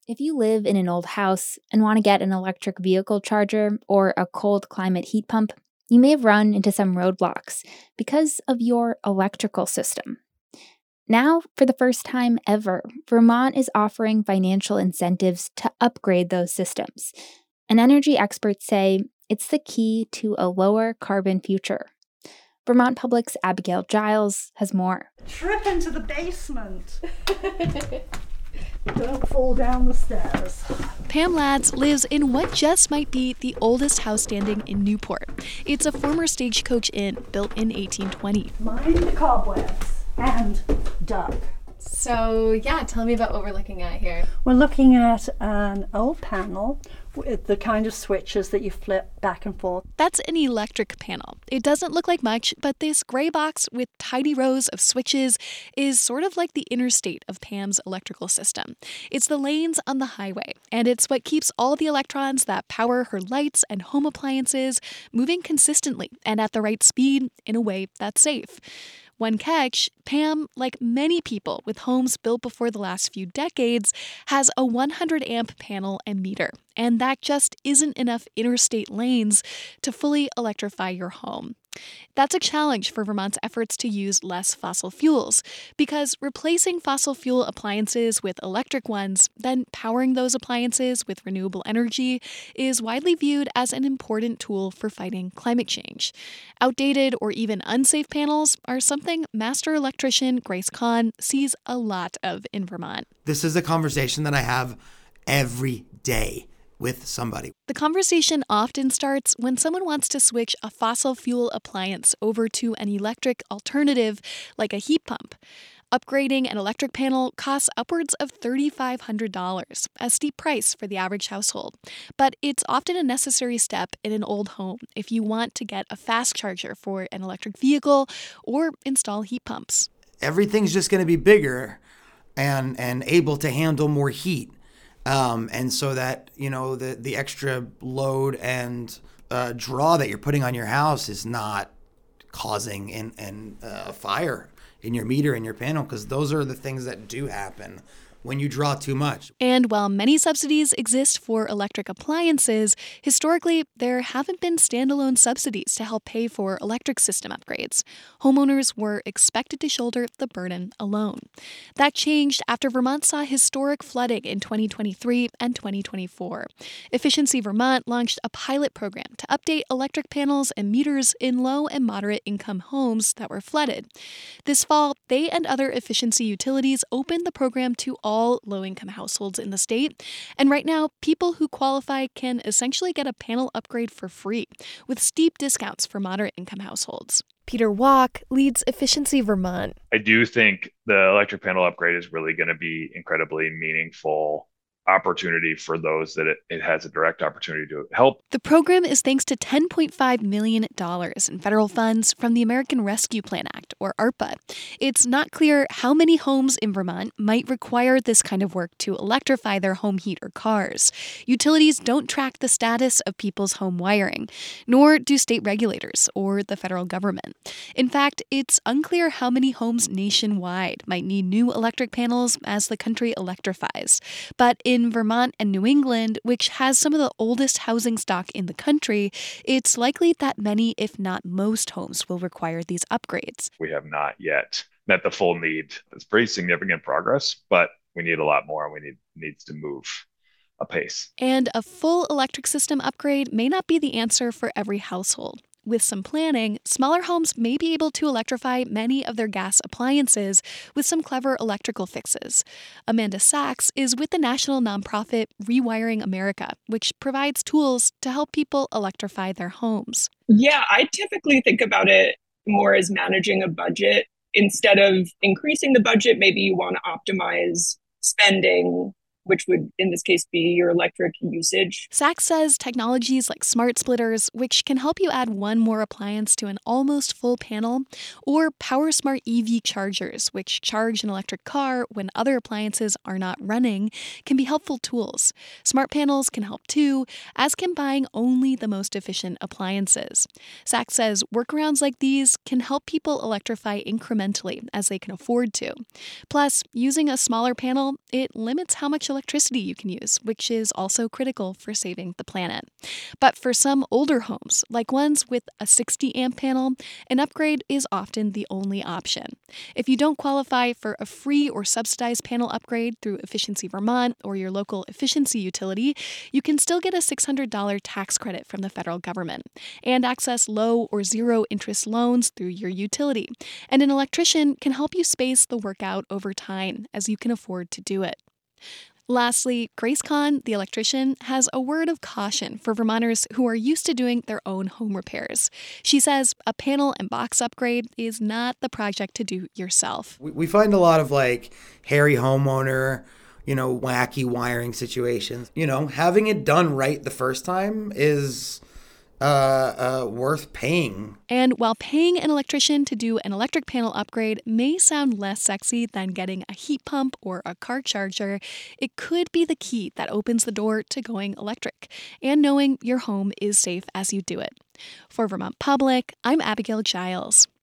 If you live in an old house and want to get an electric vehicle charger or a cold climate heat pump, you may have run into some roadblocks because of your electrical system. Now, for the first time ever, Vermont is offering financial incentives to upgrade those systems. And energy experts say it's the key to a lower carbon future. Vermont Public's Abigail Giles has more. Trip into the basement. Don't fall down the stairs. Pam Lads lives in what just might be the oldest house standing in Newport. It's a former Stagecoach Inn built in 1820. Mind the cobwebs and duck. So, yeah, tell me about what we're looking at here. We're looking at an old panel with the kind of switches that you flip back and forth. That's an electric panel. It doesn't look like much, but this gray box with tidy rows of switches is sort of like the interstate of Pam's electrical system. It's the lanes on the highway, and it's what keeps all the electrons that power her lights and home appliances moving consistently and at the right speed in a way that's safe. One catch, Pam, like many people with homes built before the last few decades, has a 100-amp panel and meter, and that just isn't enough interstate lanes to fully electrify your home. That's a challenge for Vermont's efforts to use less fossil fuels, because replacing fossil fuel appliances with electric ones, then powering those appliances with renewable energy, is widely viewed as an important tool for fighting climate change. Outdated or even unsafe panels are something master electrician Grace Kahn sees a lot of in Vermont. This is a conversation that I have every day with somebody. The conversation often starts when someone wants to switch a fossil fuel appliance over to an electric alternative like a heat pump. Upgrading an electric panel costs upwards of $3,500, a steep price for the average household. But it's often a necessary step in an old home if you want to get a fast charger for an electric vehicle or install heat pumps. Everything's just going to be bigger and able to handle more heat. And so that, the extra load and draw that you're putting on your house is not causing a fire in your meter, in your panel, because those are the things that do happen when you draw too much. And while many subsidies exist for electric appliances, historically, there haven't been standalone subsidies to help pay for electric system upgrades. Homeowners were expected to shoulder the burden alone. That changed after Vermont saw historic flooding in 2023 and 2024. Efficiency Vermont launched a pilot program to update electric panels and meters in low and moderate income homes that were flooded. This fall, they and other efficiency utilities opened the program to all low-income households in the state. And right now, people who qualify can essentially get a panel upgrade for free, with steep discounts for moderate-income households. Peter Walk leads Efficiency Vermont. I do think the electric panel upgrade is really going to be incredibly meaningful opportunity for those that it has a direct opportunity to help. The program is thanks to $10.5 million in federal funds from the American Rescue Plan Act, or ARPA. It's not clear how many homes in Vermont might require this kind of work to electrify their home heat or cars. Utilities don't track the status of people's home wiring, nor do state regulators or the federal government. In fact, it's unclear how many homes nationwide might need new electric panels as the country electrifies. But in Vermont and New England, which has some of the oldest housing stock in the country, it's likely that many, if not most, homes will require these upgrades. We have not yet met the full need. It's pretty significant progress, but we need a lot more, and we needs to move apace. And a full electric system upgrade may not be the answer for every household. With some planning, smaller homes may be able to electrify many of their gas appliances with some clever electrical fixes. Amanda Sachs is with the national nonprofit Rewiring America, which provides tools to help people electrify their homes. Yeah, I typically think about it more as managing a budget. Instead of increasing the budget, maybe you want to optimize spending, which would, in this case, be your electric usage. Sachs says technologies like smart splitters, which can help you add one more appliance to an almost full panel, or PowerSmart EV chargers, which charge an electric car when other appliances are not running, can be helpful tools. Smart panels can help too, as can buying only the most efficient appliances. Sachs says workarounds like these can help people electrify incrementally as they can afford to. Plus, using a smaller panel, it limits how much electricity you can use, which is also critical for saving the planet. But for some older homes, like ones with a 60 amp panel, an upgrade is often the only option. If you don't qualify for a free or subsidized panel upgrade through Efficiency Vermont or your local efficiency utility, you can still get a $600 tax credit from the federal government and access low or zero interest loans through your utility. And an electrician can help you space the work out over time as you can afford to do it. Lastly, Grace Kahn, the electrician, has a word of caution for Vermonters who are used to doing their own home repairs. She says a panel and box upgrade is not the project to do yourself. We find a lot of hairy homeowner, wacky wiring situations. Having it done right the first time is worth paying. And while paying an electrician to do an electric panel upgrade may sound less sexy than getting a heat pump or a car charger, it could be the key that opens the door to going electric and knowing your home is safe as you do it. For Vermont Public, I'm Abigail Giles.